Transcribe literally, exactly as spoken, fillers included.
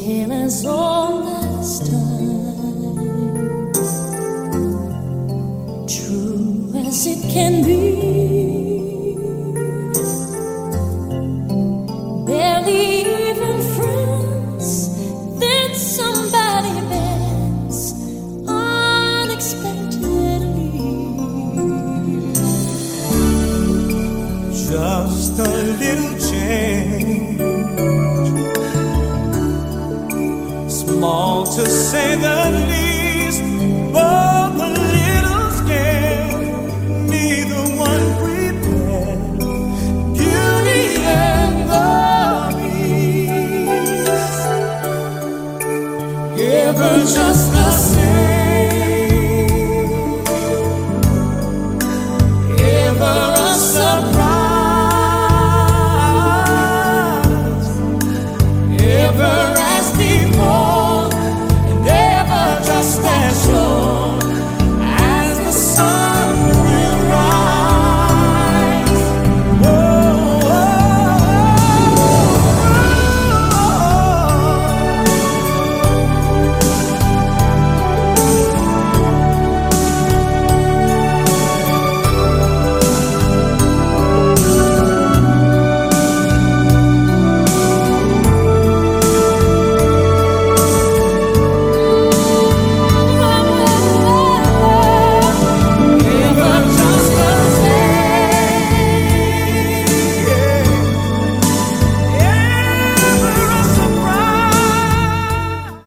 still as old as time, true as it can be. Barely even friends, then somebody bends unexpectedly. Just a little change, small to say the least, but a little scared. Neither one prepared. Beauty and the Beast. Ever just